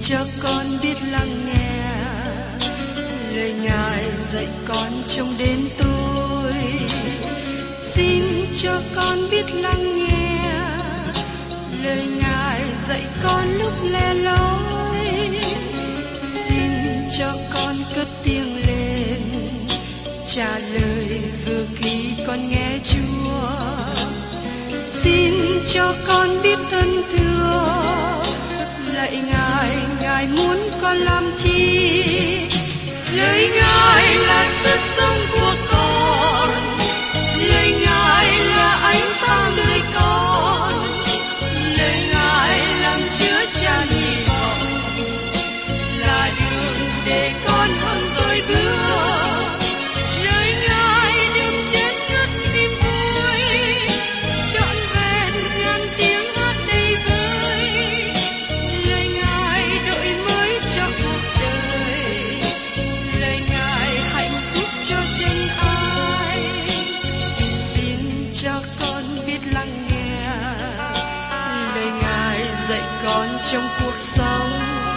cho con biết lắng nghe lời Ngài dạy con trong đêm tối. Xin cho con biết lắng nghe lời Ngài dạy con lúc le lối. Xin cho con cất tiếng lên trả lời vừa khi con nghe Chúa. Xin cho con biết ơn thưa lạy Ngài, Ngài muốn con làm chi? Lời Ngài là sức sống của con, lời Ngài là ánh sáng đời con, lời Ngài làm chứa chan hy vọng, là đường để con hơn rồi bước. Lời Ngài đừng chết ngất niềm vui, trọn vẹn ngàn tiếng hát đầy vơi. Lời Ngài đổi mới cho cuộc đời, lời Ngài hạnh phúc cho chân ai. Xin cho con biết lắng nghe lời Ngài dạy con trong cuộc sống.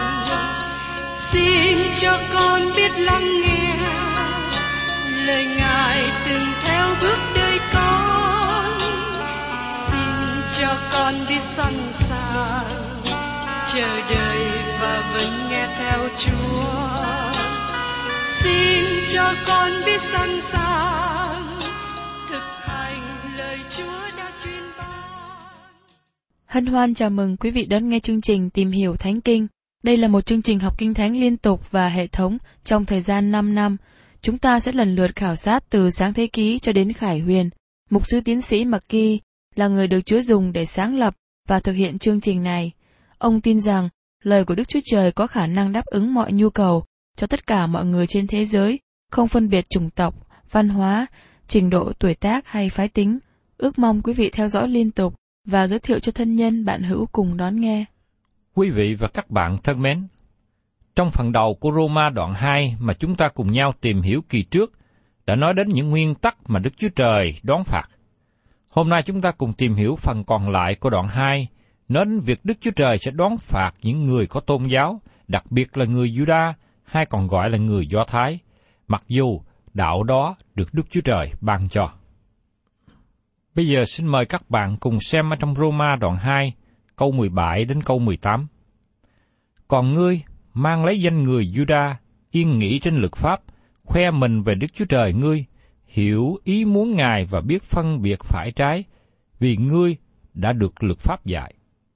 Xin cho con biết lắng nghe lời Ngài từng theo bước đời con. Xin cho con biết sẵn sàng chờ đợi và vẫn nghe theo Chúa. Xin cho con biết sẵn sàng thực hành lời Chúa đã truyền ban. Hân hoan chào mừng quý vị đón nghe chương trình Tìm hiểu Thánh Kinh. Đây là một chương trình học Kinh Thánh liên tục và hệ thống trong thời gian 5 năm. Chúng ta sẽ lần lượt khảo sát từ Sáng Thế Ký cho đến Khải Huyền. Mục sư tiến sĩ McGee là người được Chúa dùng để sáng lập và thực hiện chương trình này. Ông tin rằng lời của Đức Chúa Trời có khả năng đáp ứng mọi nhu cầu cho tất cả mọi người trên thế giới, không phân biệt chủng tộc, văn hóa, trình độ tuổi tác hay phái tính. Ước mong quý vị theo dõi liên tục và giới thiệu cho thân nhân bạn hữu cùng đón nghe. Quý vị và các bạn thân mến, trong phần đầu của Roma đoạn 2 mà chúng ta cùng nhau tìm hiểu kỳ trước đã nói đến những nguyên tắc mà Đức Chúa Trời đón phạt. Hôm nay chúng ta cùng tìm hiểu phần còn lại của đoạn 2, nói đến việc Đức Chúa Trời sẽ đón phạt những người có tôn giáo, đặc biệt là người Juda hay còn gọi là người Do Thái, mặc dù đạo đó được Đức Chúa Trời ban cho. Bây giờ xin mời các bạn cùng xem ở trong Roma đoạn 2, câu 17 đến câu 18. Còn ngươi, mang lấy danh người Juda, yên nghỉ trên luật pháp, khoe mình về Đức Chúa Trời ngươi, hiểu ý muốn Ngài và biết phân biệt phải trái, vì ngươi đã được luật pháp dạy.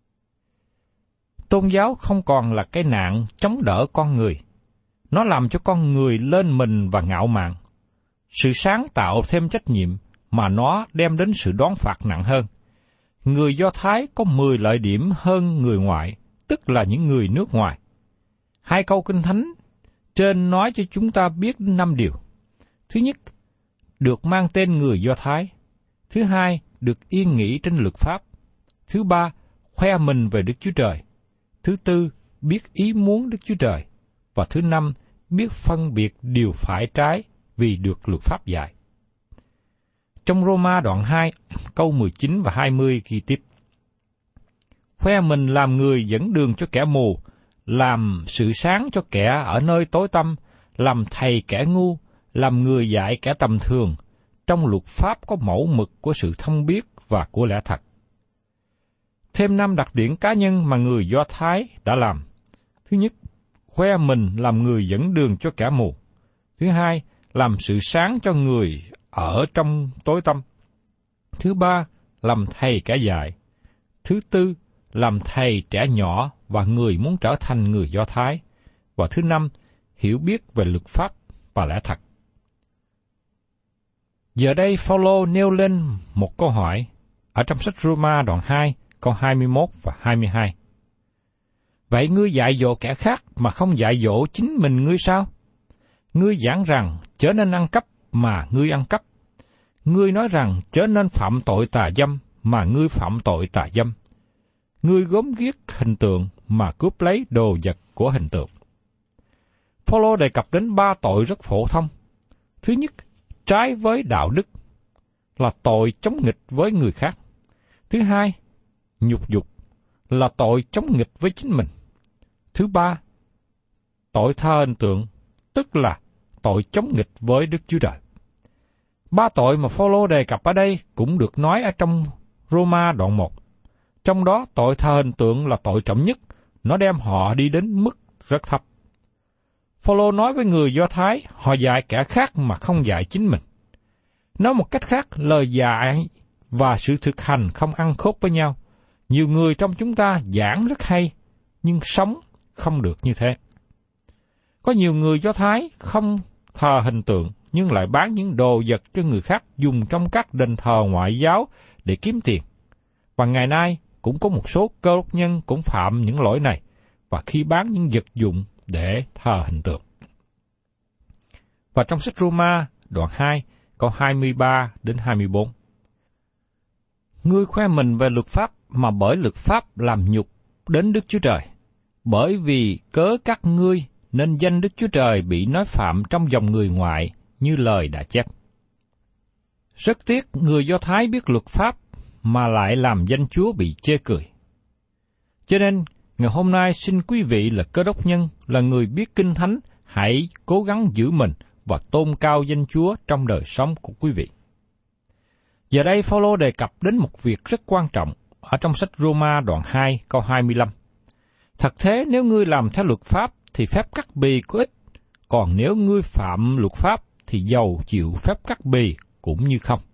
Tôn giáo không còn là cái nạn chống đỡ con người. Nó làm cho con người lên mình và ngạo mạn. Sự sáng tạo thêm trách nhiệm mà nó đem đến sự đón phạt nặng hơn. Người Do Thái có 10 lợi điểm hơn người ngoại, tức là những người nước ngoài. 2 câu Kinh Thánh trên nói cho chúng ta biết 5 điều. Thứ nhất, được mang tên người Do Thái. Thứ hai, được yên nghỉ trên luật pháp. Thứ ba, khoe mình về Đức Chúa Trời. Thứ tư, biết ý muốn Đức Chúa Trời. Và thứ năm, biết phân biệt điều phải trái vì được luật pháp dạy. Trong Roma đoạn 2, câu 19 và 20 ghi tiếp. Khoe mình làm người dẫn đường cho kẻ mù, làm sự sáng cho kẻ ở nơi tối tăm, làm thầy kẻ ngu, làm người dạy kẻ tầm thường. Trong luật pháp có mẫu mực của sự thông biết và của lẽ thật. Thêm 5 đặc điểm cá nhân mà người Do Thái đã làm. Thứ nhất, khoe mình làm người dẫn đường cho kẻ mù. Thứ hai, làm sự sáng cho người ở trong tối tăm. Thứ ba, làm thầy kẻ dạy. Thứ tư, làm thầy trẻ nhỏ và người muốn trở thành người Do Thái. Và thứ năm, hiểu biết về luật pháp và lẽ thật. Giờ đây Phaolô nêu lên một câu hỏi ở trong sách Roma đoạn 2, câu 21 và 22. Vậy ngươi dạy dỗ kẻ khác mà không dạy dỗ chính mình ngươi sao? Ngươi giảng rằng chớ nên ăn cắp mà ngươi ăn cắp. Ngươi nói rằng chớ nên phạm tội tà dâm mà ngươi phạm tội tà dâm. Ngươi gốm ghiếc hình tượng mà cướp lấy đồ vật của hình tượng. Phaolô đề cập đến 3 tội rất phổ thông. Thứ nhất, trái với đạo đức, là tội chống nghịch với người khác. Thứ hai, nhục dục, là tội chống nghịch với chính mình. Thứ ba, tội thờ hình tượng, tức là tội chống nghịch với Đức Chúa Trời. Ba tội mà Phao-lô đề cập ở đây cũng được nói ở trong Roma đoạn 1. Trong đó tội thờ hình tượng là tội trọng nhất, nó đem họ đi đến mức rất thấp. Phao-lô nói với người Do Thái, họ dạy kẻ khác mà không dạy chính mình. Nói một cách khác, lời dạy và sự thực hành không ăn khớp với nhau. Nhiều người trong chúng ta giảng rất hay, nhưng sống không được như thế. Có nhiều người Do Thái không thờ hình tượng, nhưng lại bán những đồ vật cho người khác dùng trong các đền thờ ngoại giáo để kiếm tiền. Và ngày nay cũng có một số cơ đốc nhân cũng phạm những lỗi này, và khi bán những vật dụng để thờ hình tượng. Và trong sách Roma đoạn 2, câu 23 đến 24. Ngươi khoe mình về luật pháp mà bởi luật pháp làm nhục đến Đức Chúa Trời, bởi vì cớ các ngươi nên danh Đức Chúa Trời bị nói phạm trong dòng người ngoại như lời đã chép. Rất tiếc người Do Thái biết luật pháp mà lại làm danh Chúa bị chê cười. Cho nên, ngày hôm nay xin quý vị là cơ đốc nhân, là người biết Kinh Thánh, hãy cố gắng giữ mình và tôn cao danh Chúa trong đời sống của quý vị. Giờ đây Phao-lô đề cập đến một việc rất quan trọng ở trong sách Roma đoạn 2 câu 25. Thật thế, nếu ngươi làm theo luật pháp thì phép cắt bì có ích, còn nếu ngươi phạm luật pháp thì dầu chịu phép cắt bì cũng như không.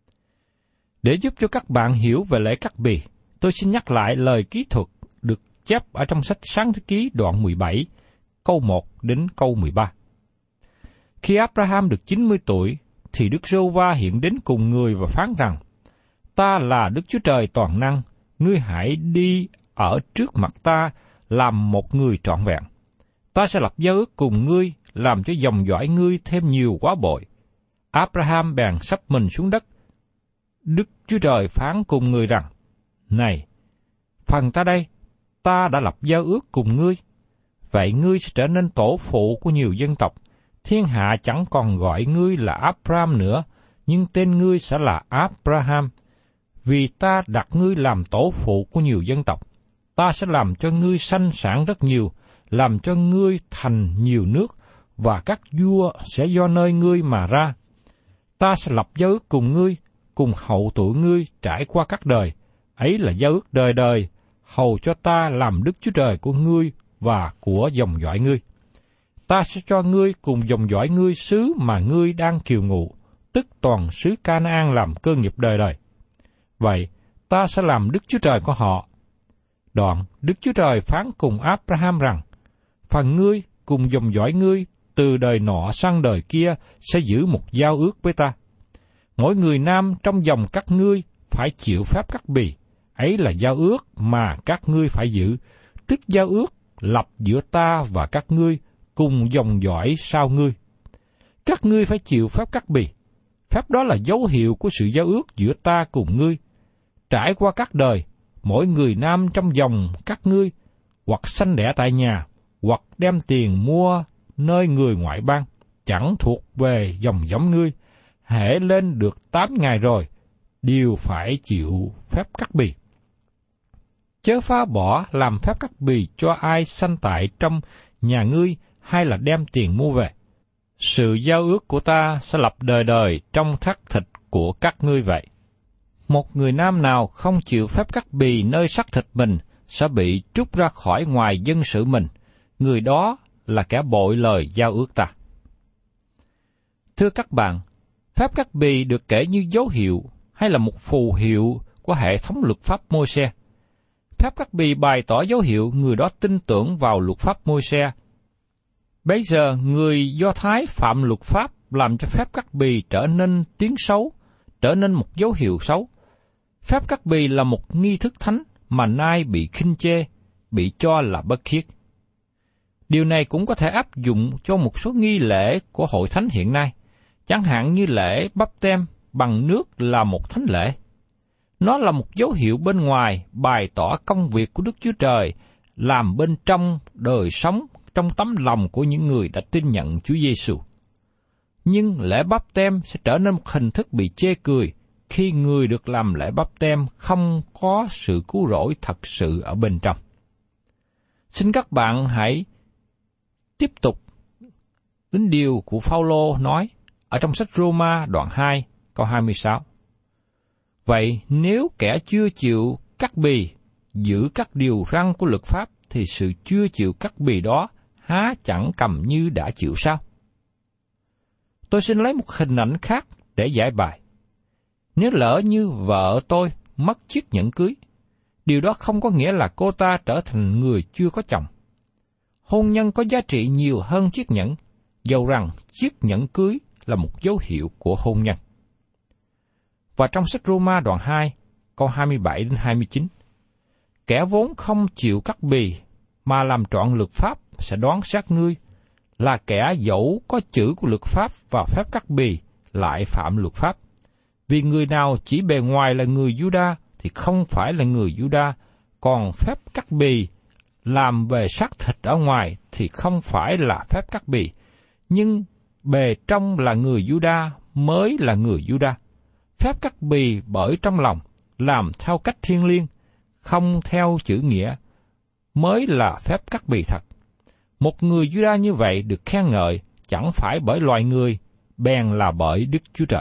Để giúp cho các bạn hiểu về lễ cắt bì, tôi xin nhắc lại lời kỹ thuật được chép ở trong sách Sáng Thế Ký đoạn 17, câu 1 đến câu 13. Khi Abraham được 90 tuổi, thì Đức Giê-hô-va hiện đến cùng người và phán rằng, ta là Đức Chúa Trời toàn năng, ngươi hãy đi ở trước mặt ta làm một người trọn vẹn. Ta sẽ lập giao ước cùng ngươi, làm cho dòng dõi ngươi thêm nhiều quá bội. Abraham bèn sắp mình xuống đất. Đức Chúa Trời phán cùng người rằng, này, phần ta đây, ta đã lập giao ước cùng ngươi. Vậy ngươi sẽ trở nên tổ phụ của nhiều dân tộc. Thiên hạ chẳng còn gọi ngươi là Abraham nữa, nhưng tên ngươi sẽ là Abraham. Vì ta đặt ngươi làm tổ phụ của nhiều dân tộc. Ta sẽ làm cho ngươi sanh sản rất nhiều, làm cho ngươi thành nhiều nước, và các vua sẽ do nơi ngươi mà ra. Ta sẽ lập giao ước cùng ngươi, cùng hậu tụi ngươi trải qua các đời. Ấy là giao ước đời đời, hầu cho ta làm Đức Chúa Trời của ngươi và của dòng dõi ngươi. Ta sẽ cho ngươi cùng dòng dõi ngươi xứ mà ngươi đang kiều ngụ, tức toàn xứ Ca-na-an làm cơ nghiệp đời đời. Vậy, ta sẽ làm Đức Chúa Trời của họ. Đoạn, Đức Chúa Trời phán cùng Abraham rằng, phần ngươi cùng dòng dõi ngươi từ đời nọ sang đời kia sẽ giữ một giao ước với ta. Mỗi người nam trong dòng các ngươi phải chịu phép cắt bì, ấy là giao ước mà các ngươi phải giữ, tức giao ước lập giữa ta và các ngươi cùng dòng dõi sau ngươi. Các ngươi phải chịu phép cắt bì, phép đó là dấu hiệu của sự giao ước giữa ta cùng ngươi. Trải qua các đời, mỗi người nam trong dòng các ngươi, hoặc sanh đẻ tại nhà, hoặc đem tiền mua nơi người ngoại bang, chẳng thuộc về dòng giống ngươi, hễ lên được 8 ngày rồi, đều phải chịu phép cắt bì. Chớ phá bỏ làm phép cắt bì cho ai sanh tại trong nhà ngươi, hay là đem tiền mua về. Sự giao ước của ta sẽ lập đời đời trong thắt thịt của các ngươi vậy. Một người nam nào không chịu phép cắt bì nơi xác thịt mình sẽ bị trút ra khỏi ngoài dân sự mình, người đó là kẻ bội lời giao ước ta. Thưa các bạn, phép cắt bì được kể như dấu hiệu hay là một phù hiệu của hệ thống luật pháp Môi-se. Phép cắt bì bày tỏ dấu hiệu người đó tin tưởng vào luật pháp Môi-se. Bây giờ người Do Thái phạm luật pháp làm cho phép cắt bì trở nên tiếng xấu, trở nên một dấu hiệu xấu. Phép cắt bì là một nghi thức thánh mà nay bị khinh chê, bị cho là bất khiết. Điều này cũng có thể áp dụng cho một số nghi lễ của hội thánh hiện nay, chẳng hạn như lễ báp têm bằng nước là một thánh lễ. Nó là một dấu hiệu bên ngoài bày tỏ công việc của Đức Chúa Trời làm bên trong đời sống, trong tấm lòng của những người đã tin nhận Chúa Giêsu. Nhưng lễ báp têm sẽ trở nên một hình thức bị chê cười khi người được làm lễ báp têm không có sự cứu rỗi thật sự ở bên trong. Xin các bạn hãy tiếp tục đến điều của Phao-lô nói ở trong sách Roma đoạn 2 câu 26. Vậy nếu kẻ chưa chịu cắt bì, giữ các điều răn của luật pháp, thì sự chưa chịu cắt bì đó há chẳng cầm như đã chịu sao? Tôi xin lấy một hình ảnh khác để giải bài. Nếu lỡ như vợ tôi mất chiếc nhẫn cưới, điều đó không có nghĩa là cô ta trở thành người chưa có chồng. Hôn nhân có giá trị nhiều hơn chiếc nhẫn, dầu rằng chiếc nhẫn cưới là một dấu hiệu của hôn nhân. Và trong sách Roma đoạn 2, câu 27 đến 29, kẻ vốn không chịu cắt bì mà làm trọn luật pháp sẽ đoán xét ngươi, là kẻ dẫu có chữ của luật pháp và phép cắt bì lại phạm luật pháp. Vì người nào chỉ bề ngoài là người Giu-đa thì không phải là người Giu-đa, còn phép cắt bì làm về xác thịt ở ngoài thì không phải là phép cắt bì, nhưng bề trong là người Giu-đa mới là người Giu-đa. Phép cắt bì bởi trong lòng, làm theo cách thiêng liêng, không theo chữ nghĩa, mới là phép cắt bì thật. Một người Giu-đa như vậy được khen ngợi chẳng phải bởi loài người, bèn là bởi Đức Chúa Trời.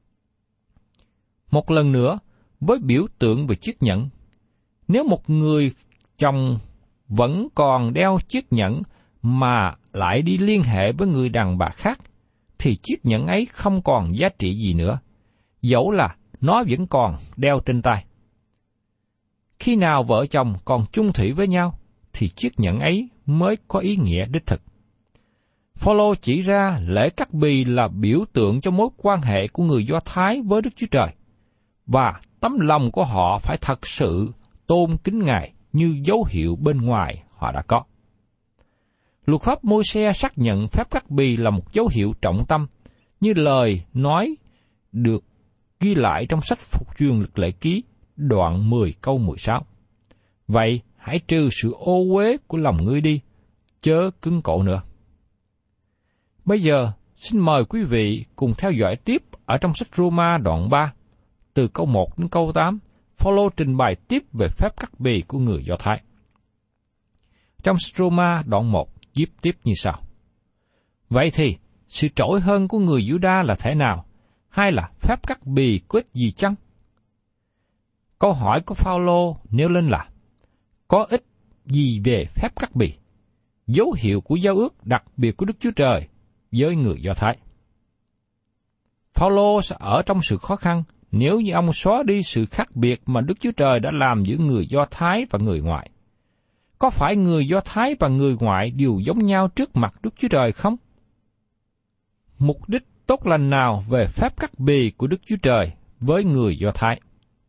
Một lần nữa, với biểu tượng về chiếc nhẫn, nếu một người chồng vẫn còn đeo chiếc nhẫn mà lại đi liên hệ với người đàn bà khác, thì chiếc nhẫn ấy không còn giá trị gì nữa, dẫu là nó vẫn còn đeo trên tay. Khi nào vợ chồng còn chung thủy với nhau, thì chiếc nhẫn ấy mới có ý nghĩa đích thực. Phao-lô chỉ ra lễ cắt bì là biểu tượng cho mối quan hệ của người Do Thái với Đức Chúa Trời, và tấm lòng của họ phải thật sự tôn kính Ngài như dấu hiệu bên ngoài họ đã có. Luật pháp Môi-se xác nhận phép cắt bì là một dấu hiệu trọng tâm, như lời nói được ghi lại trong sách Phục truyền Luật Lệ Ký, đoạn 10 câu 16. Vậy hãy trừ sự ô uế của lòng ngươi đi, chớ cứng cổ nữa. Bây giờ, xin mời quý vị cùng theo dõi tiếp ở trong sách Roma đoạn 3, từ câu 1 đến câu 8, Phao-lô trình bày tiếp về phép cắt bì của người Do Thái. Trong sách Roma đoạn 1 viết tiếp như sau. Vậy thì, sự trỗi hơn của người Giu-đa là thế nào? Hay là phép cắt bì có ích gì chăng? Câu hỏi của Phao-lô nêu lên là, có ích gì về phép cắt bì? Dấu hiệu của giao ước đặc biệt của Đức Chúa Trời với người Do Thái. Phao-lô sẽ ở trong sự khó khăn nếu như ông xóa đi sự khác biệt mà Đức Chúa Trời đã làm giữa người Do Thái và người ngoại. Có phải người Do Thái và người ngoại đều giống nhau trước mặt Đức Chúa Trời không? Mục đích tốt lành nào về phép cắt bì của Đức Chúa Trời với người Do Thái?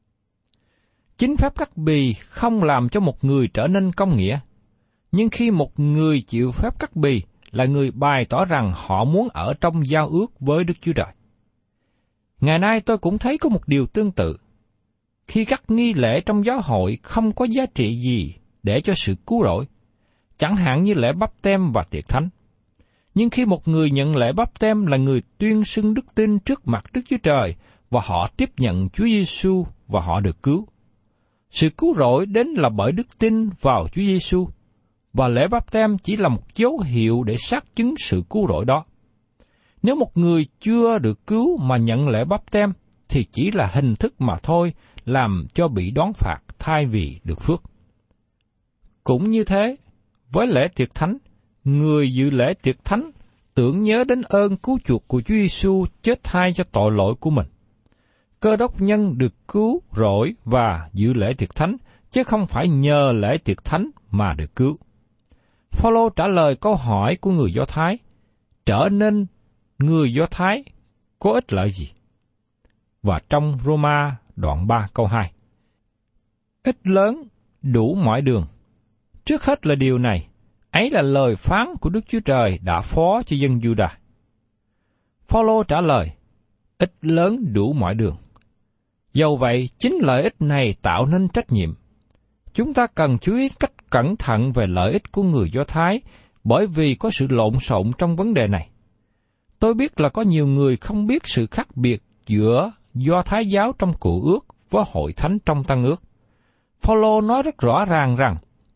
Chính phép cắt bì không làm cho một người trở nên công nghĩa, nhưng khi một người chịu phép cắt bì là người bày tỏ rằng họ muốn ở trong giao ước với Đức Chúa Trời. Ngày nay tôi cũng thấy có một điều tương tự. Khi các nghi lễ trong giáo hội không có giá trị gì để cho sự cứu rỗi, chẳng hạn như lễ báp têm và tiệc thánh. Nhưng khi một người nhận lễ báp têm là người tuyên xưng đức tin trước mặt Đức Chúa Trời và họ tiếp nhận Chúa Giêsu và họ được cứu. Sự cứu rỗi đến là bởi đức tin vào Chúa Giêsu, và lễ báp têm chỉ là một dấu hiệu để xác chứng sự cứu rỗi đó. Nếu một người chưa được cứu mà nhận lễ báp têm thì chỉ là hình thức mà thôi, làm cho bị đoán phạt thay vì được phước. Cũng như thế, với lễ tiệc thánh, người dự lễ tiệc thánh tưởng nhớ đến ơn cứu chuộc của Chúa Giêsu chết thay cho tội lỗi của mình. Cơ đốc nhân được cứu rỗi và dự lễ tiệc thánh, chứ không phải nhờ lễ tiệc thánh mà được cứu. Phao-lô trả lời câu hỏi của người Do Thái, trở nên người Do Thái có ích lợi gì? Và trong Roma đoạn 3 câu 2, ích lớn đủ mọi đường. Trước hết là điều này, ấy là lời phán của Đức Chúa Trời đã phó cho dân Giu-đa. Phao-lô trả lời, ích lớn đủ mọi đường. Dầu vậy, chính lợi ích này tạo nên trách nhiệm. Chúng ta cần chú ý cách cẩn thận về lợi ích của người Do Thái, bởi vì có sự lộn xộn trong vấn đề này. Tôi biết là có nhiều người không biết sự khác biệt giữa Do Thái giáo trong Cựu Ước với Hội Thánh trong Tân Ước. Phao-lô nói rất rõ ràng rằng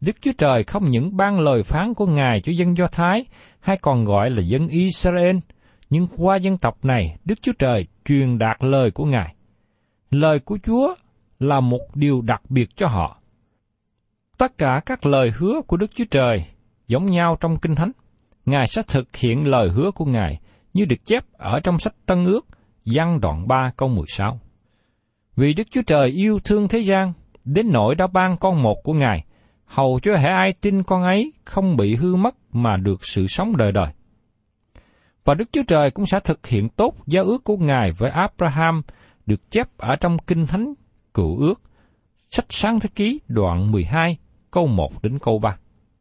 Đức Chúa Trời không những ban lời phán của Ngài cho dân Do Thái, hay còn gọi là dân Israel, nhưng qua dân tộc này, Đức Chúa Trời truyền đạt lời của Ngài. Lời của Chúa là một điều đặc biệt cho họ. Tất cả các lời hứa của Đức Chúa Trời giống nhau trong Kinh Thánh. Ngài sẽ thực hiện lời hứa của Ngài như được chép ở trong sách Tân Ước, Giăng đoạn 3 câu 16. Vì Đức Chúa Trời yêu thương thế gian, đến nỗi đã ban con một của Ngài, hầu cho hễ ai tin con ấy không bị hư mất mà được sự sống đời đời. Và Đức Chúa Trời cũng sẽ thực hiện tốt giao ước của Ngài với Abraham, được chép ở trong Kinh Thánh Cựu Ước, sách Sáng Thế Ký đoạn 12, câu 1 đến câu 3.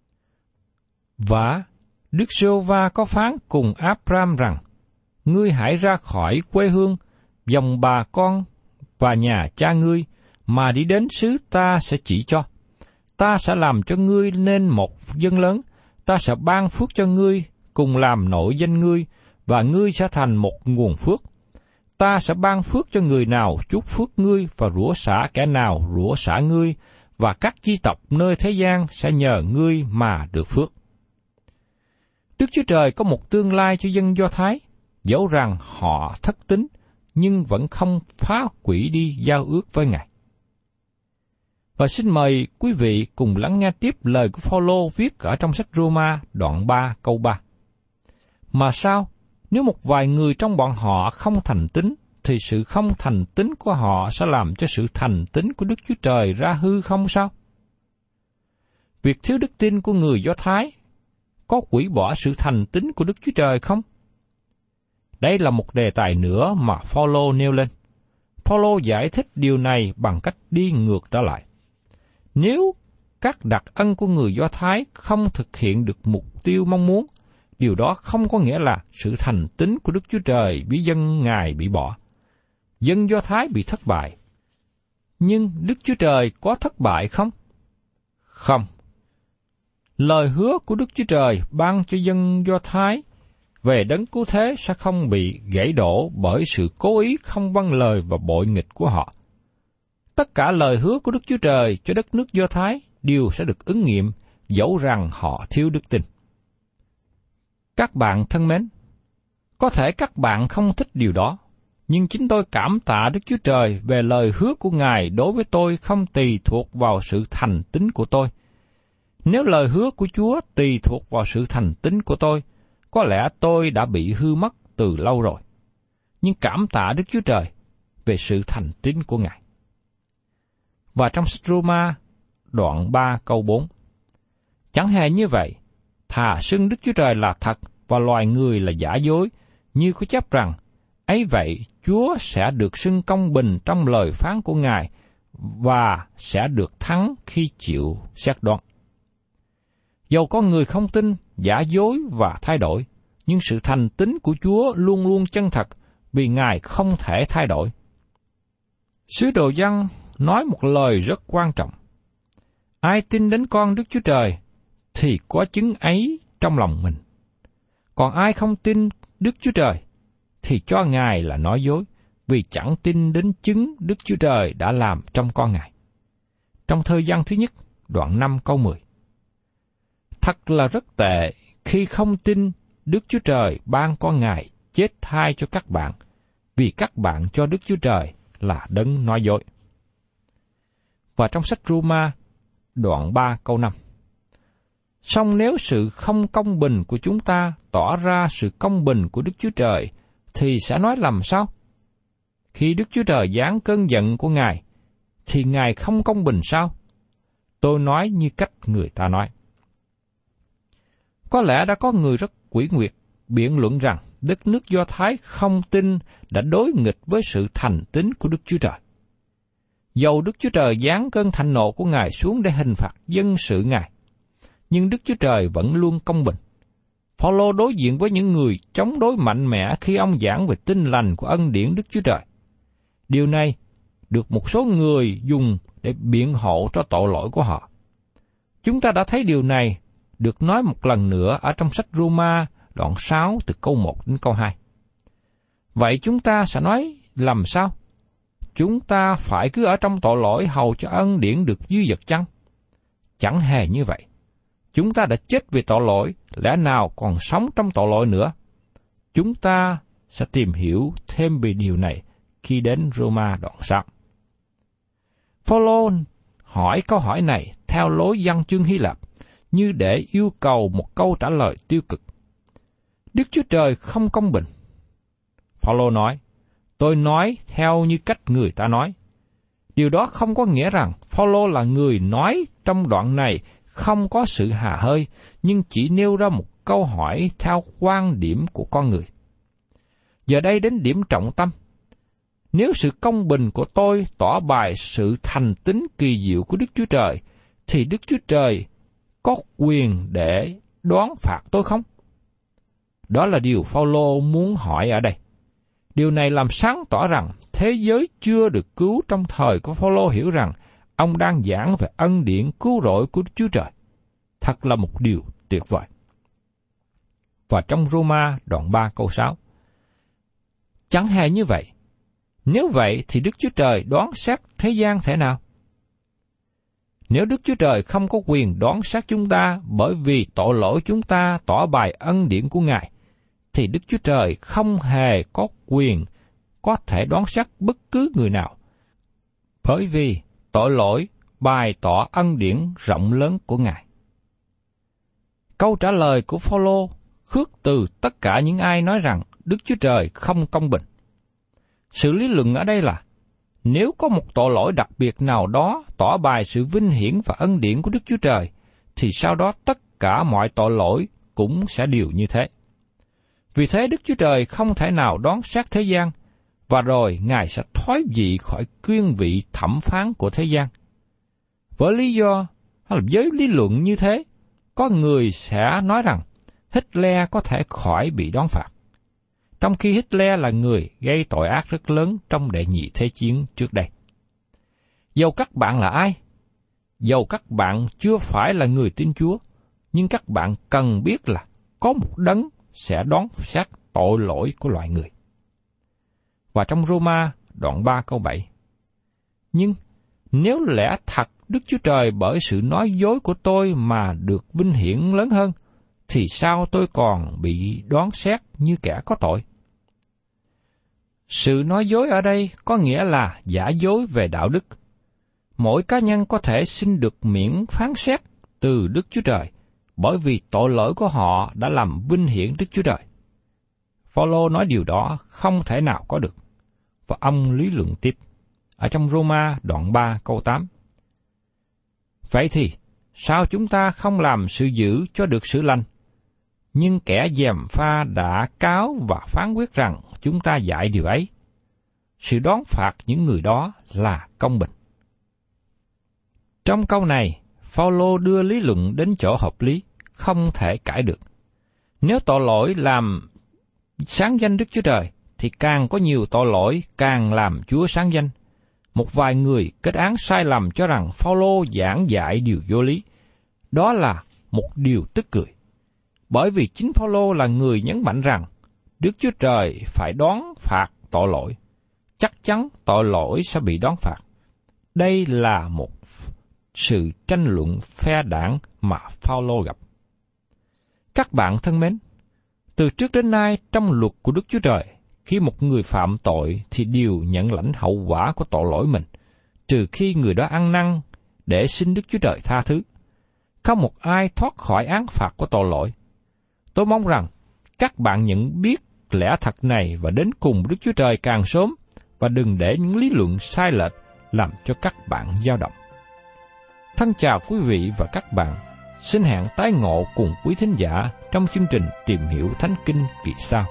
Và Đức Giê-hô-va có phán cùng Abraham rằng, ngươi hãy ra khỏi quê hương, dòng bà con và nhà cha ngươi, mà đi đến xứ ta sẽ chỉ cho. Ta sẽ làm cho ngươi nên một dân lớn, ta sẽ ban phước cho ngươi, cùng làm nổi danh ngươi, và ngươi sẽ thành một nguồn phước. Ta sẽ ban phước cho người nào chúc phước ngươi, và rủa xả kẻ nào rủa xả ngươi, và các chi tộc nơi thế gian sẽ nhờ ngươi mà được phước. Đức Chúa Trời có một tương lai cho dân Do Thái, dẫu rằng họ thất tín, nhưng vẫn không phá hủy đi giao ước với Ngài. Và xin mời quý vị cùng lắng nghe tiếp lời của Phao-lô viết ở trong sách Rô-ma đoạn 3 câu 3. Mà sao, nếu một vài người trong bọn họ không thành tín, thì sự không thành tín của họ sẽ làm cho sự thành tín của Đức Chúa Trời ra hư không sao? Việc thiếu đức tin của người Do Thái có hủy bỏ sự thành tín của Đức Chúa Trời không? Đây là một đề tài nữa mà Phao-lô nêu lên. Phao-lô giải thích điều này bằng cách đi ngược trở lại. Nếu các đặc ân của người Do Thái không thực hiện được mục tiêu mong muốn, điều đó không có nghĩa là sự thành tín của Đức Chúa Trời bị dân Ngài bị bỏ. Dân Do Thái bị thất bại. Nhưng Đức Chúa Trời có thất bại không? Không. Lời hứa của Đức Chúa Trời ban cho dân Do Thái về đấng cứu thế sẽ không bị gãy đổ bởi sự cố ý không vâng lời và bội nghịch của họ. Tất cả lời hứa của Đức Chúa Trời cho đất nước Do Thái đều sẽ được ứng nghiệm, dẫu rằng họ thiếu đức tin. Các bạn thân mến, có thể các bạn không thích điều đó, nhưng chính tôi cảm tạ Đức Chúa Trời về lời hứa của Ngài đối với tôi không tùy thuộc vào sự thành tín của tôi. Nếu lời hứa của Chúa tùy thuộc vào sự thành tín của tôi, có lẽ tôi đã bị hư mất từ lâu rồi. Nhưng cảm tạ Đức Chúa Trời về sự thành tín của Ngài. Và trong sách Rô-ma đoạn 3 câu 4, chẳng hề như vậy, thà xưng Đức Chúa Trời là thật và loài người là giả dối, như có chép rằng, ấy vậy Chúa sẽ được xưng công bình trong lời phán của Ngài và sẽ được thắng khi chịu xét đoán. Dầu có người không tin, giả dối và thay đổi, nhưng sự thành tín của Chúa luôn luôn chân thật vì Ngài không thể thay đổi. Sứ đồ Giăng nói một lời rất quan trọng. Ai tin đến con Đức Chúa Trời thì có chứng ấy trong lòng mình. Còn ai không tin Đức Chúa Trời thì cho Ngài là nói dối, vì chẳng tin đến chứng Đức Chúa Trời đã làm trong con Ngài. Trong thơ Giăng thứ nhất, đoạn 5 câu 10. Thật là rất tệ khi không tin Đức Chúa Trời ban con Ngài chết thay cho các bạn, vì các bạn cho Đức Chúa Trời là đấng nói dối. Và trong sách Rô-ma, đoạn 3 câu 5. Song nếu sự không công bình của chúng ta tỏ ra sự công bình của Đức Chúa Trời, thì sẽ nói làm sao? Khi Đức Chúa Trời giáng cơn giận của Ngài, thì Ngài không công bình sao? Tôi nói như cách người ta nói. Có lẽ đã có người rất quỷ nguyệt biện luận rằng đất nước Do Thái không tin đã đối nghịch với sự thành tín của Đức Chúa Trời. Dầu Đức Chúa Trời giáng cơn thạnh nộ của Ngài xuống để hình phạt dân sự Ngài, nhưng Đức Chúa Trời vẫn luôn công bình. Phao-lô đối diện với những người chống đối mạnh mẽ khi ông giảng về tin lành của ân điển Đức Chúa Trời. Điều này được một số người dùng để biện hộ cho tội lỗi của họ. Chúng ta đã thấy điều này được nói một lần nữa ở trong sách Rô-ma đoạn 6 từ câu 1 đến câu 2. Vậy chúng ta sẽ nói làm sao? Chúng ta phải cứ ở trong tội lỗi hầu cho ân điển được dư dật chăng? Chẳng hề như vậy. Chúng ta đã chết vì tội lỗi, lẽ nào còn sống trong tội lỗi nữa? Chúng ta sẽ tìm hiểu thêm về điều này khi đến Roma đoạn 6. Phao-lô hỏi câu hỏi này theo lối văn chương Hy Lạp, như để yêu cầu một câu trả lời tiêu cực. Đức Chúa Trời không công bình. Phao-lô nói, tôi nói theo như cách người ta nói. Điều đó không có nghĩa rằng Phao-lô là người nói trong đoạn này không có sự hà hơi, nhưng chỉ nêu ra một câu hỏi theo quan điểm của con người. Giờ đây đến điểm trọng tâm. Nếu sự công bình của tôi tỏ bài sự thành tín kỳ diệu của Đức Chúa Trời, thì Đức Chúa Trời có quyền để đoán phạt tôi không? Đó là điều Phao-lô muốn hỏi ở đây. Điều này làm sáng tỏ rằng thế giới chưa được cứu trong thời của Phao-lô hiểu rằng ông đang giảng về ân điển cứu rỗi của Đức Chúa Trời. Thật là một điều tuyệt vời. Và trong Roma đoạn 3 câu 6, chẳng hề như vậy. Nếu vậy thì Đức Chúa Trời đoán xét thế gian thế nào? Nếu Đức Chúa Trời không có quyền đoán xét chúng ta bởi vì tội lỗi chúng ta tỏ bài ân điển của Ngài, thì Đức Chúa Trời không hề có quyền có thể đoán xét bất cứ người nào, bởi vì tội lỗi bày tỏ ân điển rộng lớn của Ngài. Câu trả lời của Phao-lô khước từ tất cả những ai nói rằng Đức Chúa Trời không công bình. Sự lý luận ở đây là, nếu có một tội lỗi đặc biệt nào đó tỏ bài sự vinh hiển và ân điển của Đức Chúa Trời, thì sau đó tất cả mọi tội lỗi cũng sẽ đều như thế. Vì thế Đức Chúa Trời không thể nào đoán xét thế gian, và rồi Ngài sẽ thoái vị khỏi cương vị thẩm phán của thế gian. Với lý do, hay là với lý luận như thế, có người sẽ nói rằng Hitler có thể khỏi bị đoán phạt, trong khi Hitler là người gây tội ác rất lớn trong Đệ Nhị Thế Chiến trước đây. Dầu các bạn là ai, dầu các bạn chưa phải là người tin Chúa, nhưng các bạn cần biết là có một đấng sẽ đoán xét tội lỗi của loài người. Và trong Roma đoạn 3 câu 7, nhưng nếu lẽ thật Đức Chúa Trời bởi sự nói dối của tôi mà được vinh hiển lớn hơn, thì sao tôi còn bị đoán xét như kẻ có tội? Sự nói dối ở đây có nghĩa là giả dối về đạo đức. Mỗi cá nhân có thể xin được miễn phán xét từ Đức Chúa Trời, bởi vì tội lỗi của họ đã làm vinh hiển Đức Chúa Trời. Phao-lô nói điều đó không thể nào có được, và ông lý luận tiếp ở trong Roma đoạn 3 câu 8. Vậy thì, sao chúng ta không làm sự dữ cho được sự lành? Nhưng kẻ gièm pha đã cáo và phán quyết rằng chúng ta dạy điều ấy. Sự đoán phạt những người đó là công bình. Trong câu này, Phao-lô đưa lý luận đến chỗ hợp lý, không thể cãi được. Nếu tội lỗi làm sáng danh Đức Chúa Trời, thì càng có nhiều tội lỗi càng làm Chúa sáng danh. Một vài người kết án sai lầm cho rằng Phao-lô giảng dạy điều vô lý. Đó là một điều tức cười. Bởi vì chính Phao-lô là người nhấn mạnh rằng Đức Chúa Trời phải đoán phạt tội lỗi. Chắc chắn tội lỗi sẽ bị đoán phạt. Đây là một sự tranh luận phe đảng mà Phao-lô gặp. Các bạn thân mến, từ trước đến nay trong luật của Đức Chúa Trời, khi một người phạm tội thì đều nhận lãnh hậu quả của tội lỗi mình, trừ khi người đó ăn năn để xin Đức Chúa Trời tha thứ. Không một ai thoát khỏi án phạt của tội lỗi. Tôi mong rằng các bạn nhận biết lẽ thật này và đến cùng Đức Chúa Trời càng sớm, và đừng để những lý luận sai lệch làm cho các bạn dao động. Thân chào quý vị và các bạn. Xin hẹn tái ngộ cùng quý thính giả trong chương trình Tìm Hiểu Thánh Kinh kỳ sau.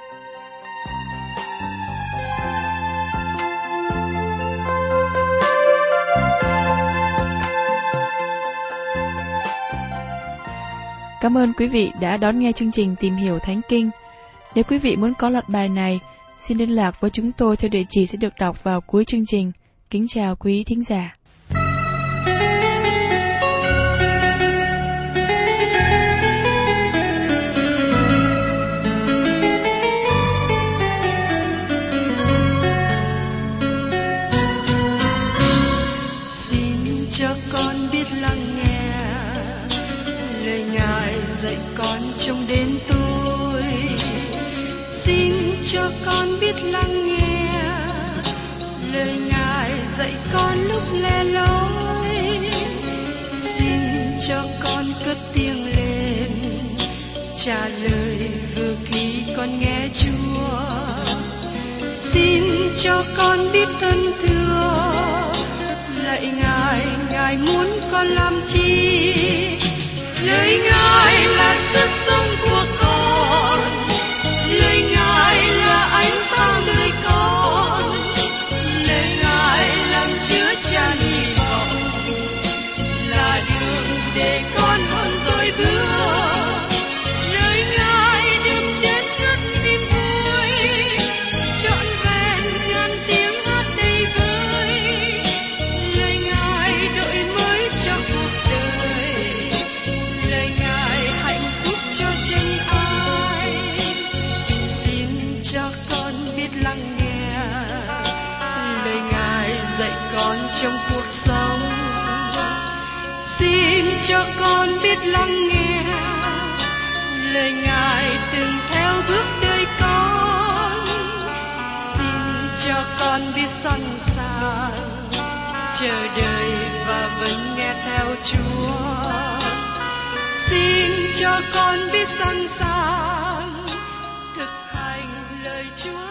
Cảm ơn quý vị đã đón nghe chương trình Tìm Hiểu Thánh Kinh. Nếu quý vị muốn có loạt bài này, xin liên lạc với chúng tôi theo địa chỉ sẽ được đọc vào cuối chương trình. Kính chào quý thính giả. Xin cho con biết lắng nghe Ngài dạy con trông đến tôi. Xin cho con biết lắng nghe lời Ngài dạy con lúc lẻ loi. Xin cho con cất tiếng lên trả lời vừa khi con nghe Chúa. Xin cho con biết ơn thưa lạy Ngài, Ngài muốn con làm chi? Lời Ngài là sức sống của con, lời Ngài là ánh sáng đời con, lời Ngài làm chứa chan hy vọng, là đường để con hơn rồi bước. Lời Ngài đêm chết rất niềm vui, trọn vẹn ngàn tiếng hát đầy vơi. Lời Ngài đổi mới cho cuộc đời, lời Ngài hạnh phúc cho chân ai. Xin cho con biết lắng nghe lời Ngài dạy con trong cuộc sống. Xin cho con biết lắng nghe lời Ngài từng theo bước đời con. Xin cho con biết sẵn sàng chờ đợi và vẫn nghe theo Chúa. Xin cho con biết sẵn sàng thực hành lời Chúa.